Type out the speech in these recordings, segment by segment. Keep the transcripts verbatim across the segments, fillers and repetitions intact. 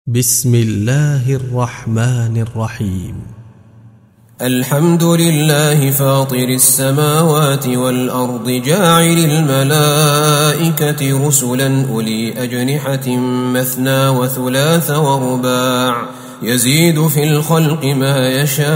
بسم الله الرحمن الرحيم. الحمد لله فاطر السماوات والأرض جاعل الملائكة رسلا أولي أجنحة مثنى وثلاث ورباع يزيد في الخلق ما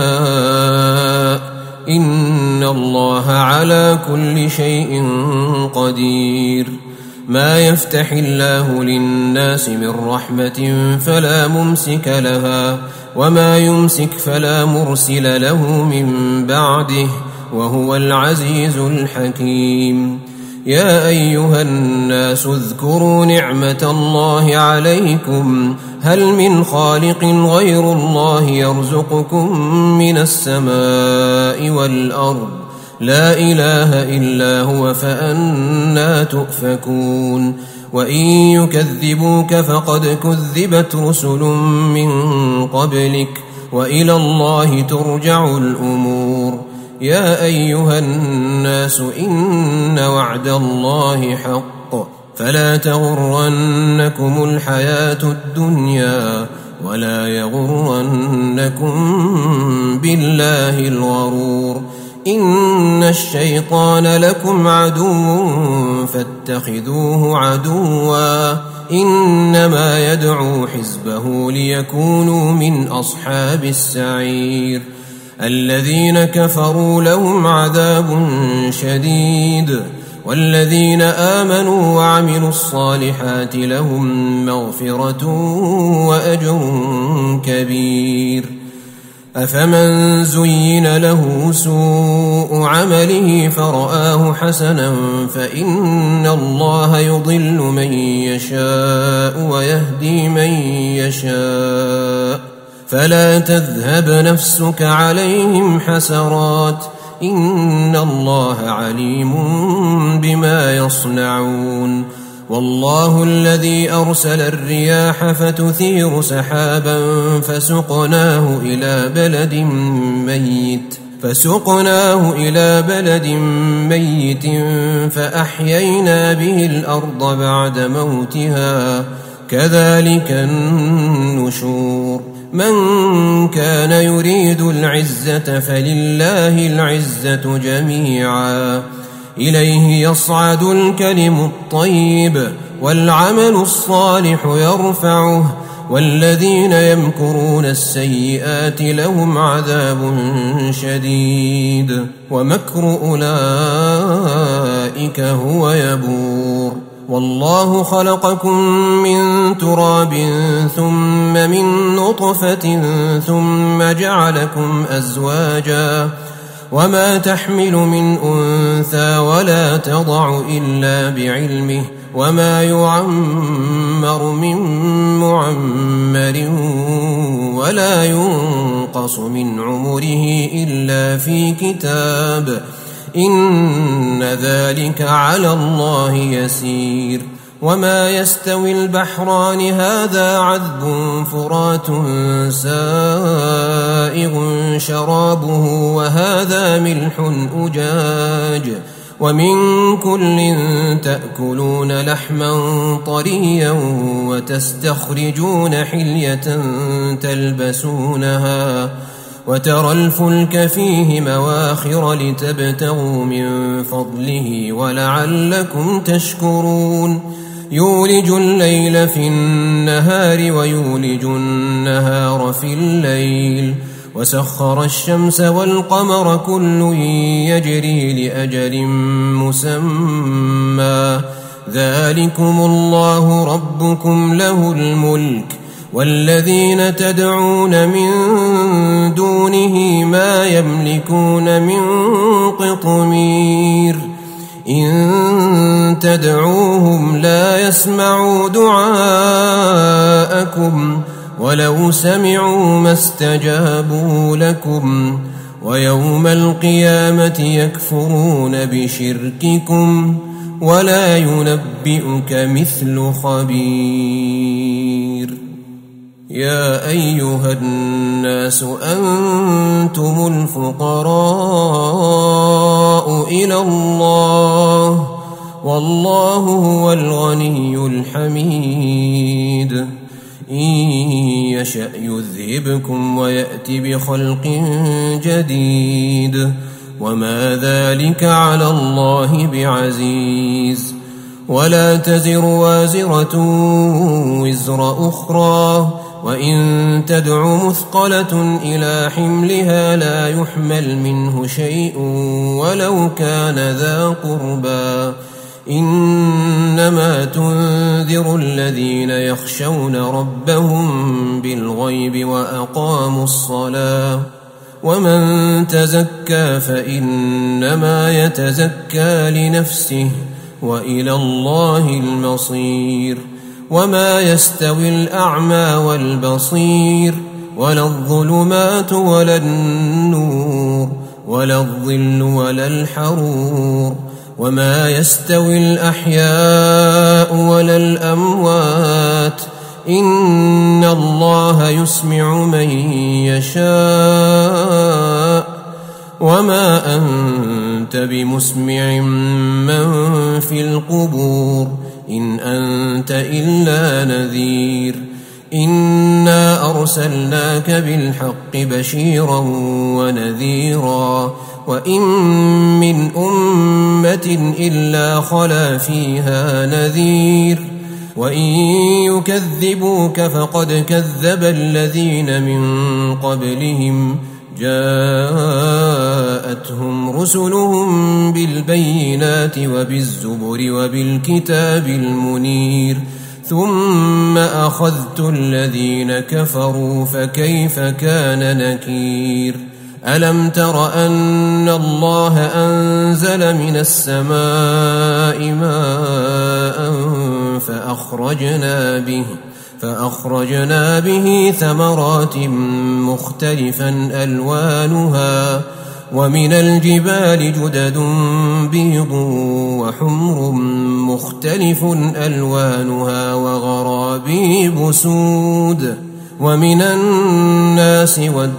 يشاء إن الله على كل شيء قدير. ما يفتح الله للناس من رحمة فلا ممسك لها وما يمسك فلا مرسل له من بعده وهو العزيز الحكيم. يا أيها الناس اذكروا نعمة الله عليكم هل من خالق غير الله يرزقكم من السماء والأرض لا إله إلا هو فأنى تؤفكون. وإن يكذبوك فقد كذبت رسل من قبلك وإلى الله ترجع الأمور. يا أيها الناس إن وعد الله حق فلا تغرنكم الحياة الدنيا ولا يغرنكم بالله الغرور. إن الشيطان لكم عدو فاتخذوه عدوا إنما يدعو حزبه ليكونوا من أصحاب السعير. الذين كفروا لهم عذاب شديد والذين آمنوا وعملوا الصالحات لهم مغفرة وأجر كبير. أفمن زين له سوء عمله فرآه حسنا فإن الله يضل من يشاء ويهدي من يشاء فلا تذهب نفسك عليهم حسرات إن الله عليم بما يصنعون. والله الذي أرسل الرياح فتثير سحابا فسقناه إلى بلد ميت فسقناه إلى بلد ميت فأحيينا به الأرض بعد موتها كذلك النشور. من كان يريد العزة فلله العزة جميعا إليه يصعد الكلم الطيب والعمل الصالح يرفعه والذين يمكرون السيئات لهم عذاب شديد ومكر أولئك هو يبور. والله خلقكم من تراب ثم من نطفة ثم جعلكم أزواجا وما تحمل من أنثى ولا تضع إلا بعلمه وما يعمر من معمر ولا ينقص من عمره إلا في كتاب إن ذلك على الله يسير. وما يستوي البحران هذا عذب فرات سائغ شرابه وهذا ملح أجاج ومن كل تأكلون لحما طريا وتستخرجون حلية تلبسونها وترى الفلك فيه مواخر لتبتغوا من فضله ولعلكم تشكرون. يولج الليل في النهار ويولج النهار في الليل وسخر الشمس والقمر كل يجري لأجل مسمى ذلكم الله ربكم له الملك والذين تدعون من دونه ما يملكون من قطمير إن تدعوهم لا يسمعوا دعاءكم ولو سمعوا ما استجابوا لكم ويوم القيامة يكفرون بشرككم ولا ينبئك مثل خبير. يا أيها الناس أنتم الفقراء إلى الله والله هو الغني الحميد. إن يشأ يذهبكم ويأت بخلق جديد وما ذلك على الله بعزيز. ولا تزر وازرة وزر أخرى وإن تدع مثقلة إلى حملها لا يحمل منه شيء ولو كان ذا قربى إنما تنذر الذين يخشون ربهم بالغيب وأقاموا الصلاة ومن تزكى فإنما يتزكى لنفسه وإلى الله المصير. وما يستوي الأعمى والبصير ولا الظلمات ولا النور ولا الظل ولا الحرور وما يستوي الأحياء ولا الأموات إن الله يسمع من يشاء وما أنت بمسمع من في القبور إن أنت إلا نذير. إنا أرسلناك بالحق بشيرا ونذيرا وإن من أمة إلا خلا فيها نذير وإن يكذبوك فقد كذب الذين من قبلهم جاءتهم رسلهم بالبينات وبالزبر وبالكتاب المنير ثم أخذت الذين كفروا فكيف كان نكير. ألم تر أن الله أنزل من السماء ماء فأخرجنا به فأخرجنا به ثمرات مختلفا ألوانها ومن الجبال جدد بيض وحمر مختلف ألوانها وغرابيب سود ومن الناس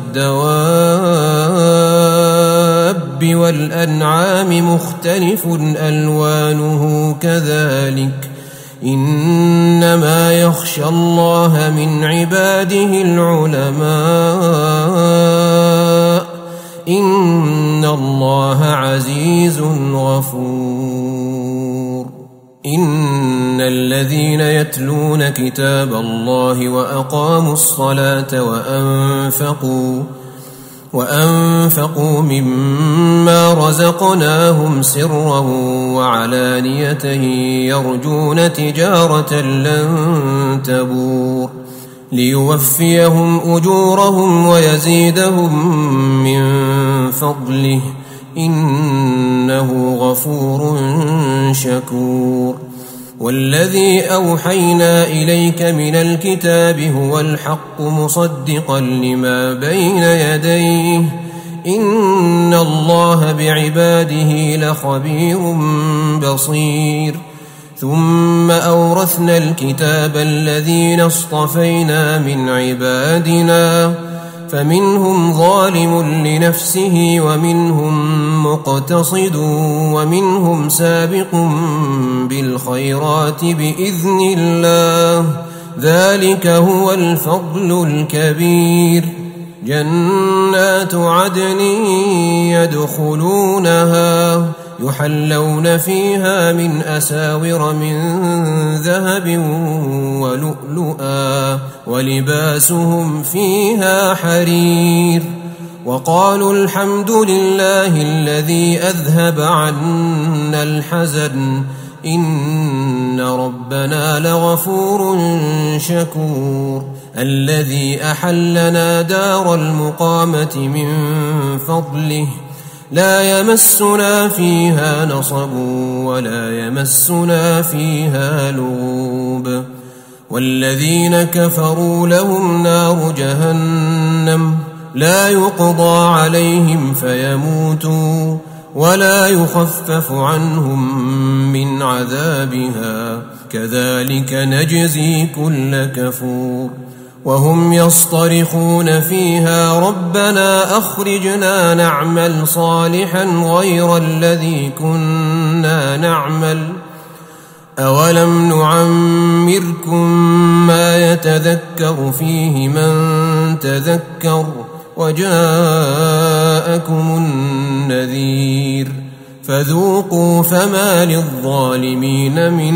والدواب والأنعام مختلف ألوانه كذلك إنما يخشى الله من عباده العلماء إن الله عزيز غفور. إن الذين يتلون كتاب الله وأقاموا الصلاة وأنفقوا وأنفقوا مما رزقناهم سرا وعلانية يرجون تجارة لن تبور ليوفيهم أجورهم ويزيدهم من فضله إنه غفور شكور. والذي أوحينا إليك من الكتاب هو الحق مصدقا لما بين يديه إن الله بعباده لخبير بصير. ثم أورثنا الكتاب الذين اصطفينا من عبادنا فمنهم ظالم لنفسه ومنهم مقتصد ومنهم سابق بالخيرات بإذن الله ذلك هو الفضل الكبير. جنات عدن يدخلونها يحلون فيها من أساور من ذهب ولؤلؤا ولباسهم فيها حرير. وقالوا الحمد لله الذي أذهب عنا الحزن إن ربنا لغفور شكور. الذي أحلنا دار المقامة من فضله لا يمسنا فيها نصب ولا يمسنا فيها لغوب. والذين كفروا لهم نار جهنم لا يقضى عليهم فيموتوا ولا يخفف عنهم من عذابها كذلك نجزي كل كفور. وهم يصطرخون فيها ربنا أخرجنا نعمل صالحا غير الذي كنا نعمل أولم نعمركم ما يتذكر فيه من تذكر وجاءكم النذير فذوقوا فما للظالمين من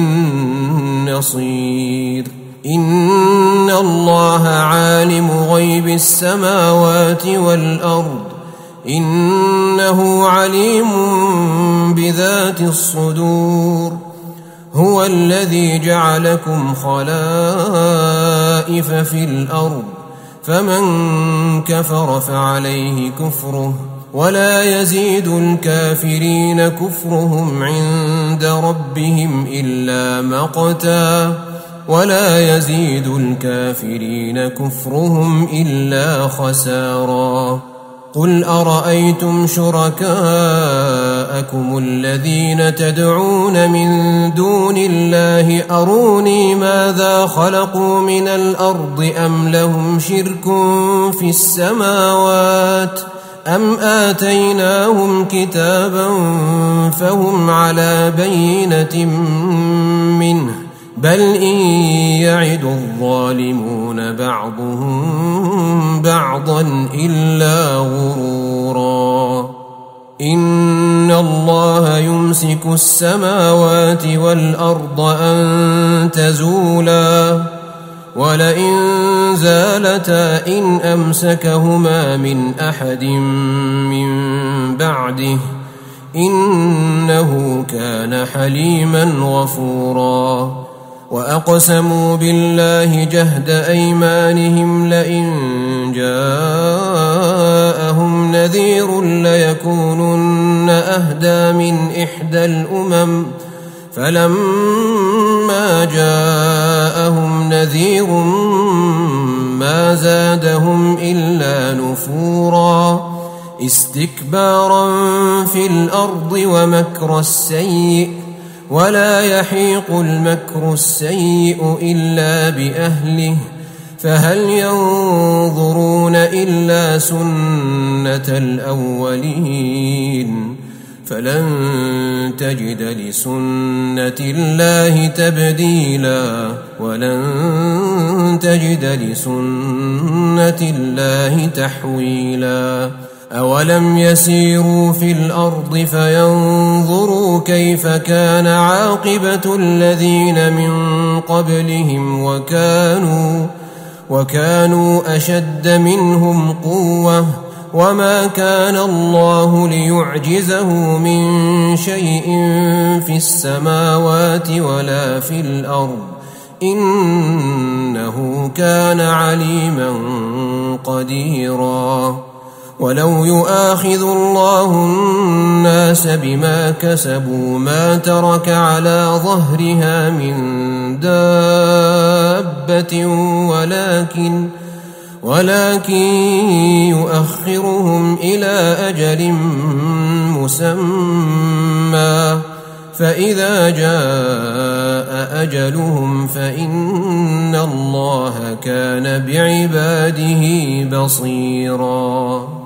نصير إن الله عالم غيب السماوات والأرض إنه عليم بذات الصدور هو الذي جعلكم خلائف في الأرض فمن كفر فعليه كفره ولا يزيد الكافرين كفرهم عند ربهم إلا مقتا ولا يزيد الكافرين كفرهم إلا خسارا قل أرأيتم شركاءكم الذين تدعون من دون الله أروني ماذا خلقوا من الأرض أم لهم شرك في السماوات أم آتيناهم كتابا فهم على بينة منه بل إن يعد الظالمون بعضهم بعضا إلا غرورا إن الله يمسك السماوات والأرض أن تزولا ولئن زالتا إن أمسكهما من أحد من بعده إنه كان حليما غفورا وأقسموا بالله جهد أيمانهم لئن جاءهم نذير ليكونن أهدى من إحدى الأمم فلما جاءهم نذير ما زادهم إلا نفورا استكبارا في الأرض ومكر السيء ولا يحيق المكر السيء إلا بأهله فهل ينظرون إلا سنة الأولين فلن تجد لسنة الله تبديلا ولن تجد لسنة الله تحويلا أولم يسيروا في الأرض فينظروا كيف كان عاقبة الذين من قبلهم وكانوا وكانوا أشد منهم قوة وما كان الله ليعجزه من شيء في السماوات ولا في الأرض إنه كان عليما قديرا ولو يؤاخذ الله الناس بما كسبوا ما ترك على ظهرها من دابة ولكن ولكن يؤخرهم إلى أجل مسمى فإذا جاء أجلهم فإن الله كان بعباده بصيراً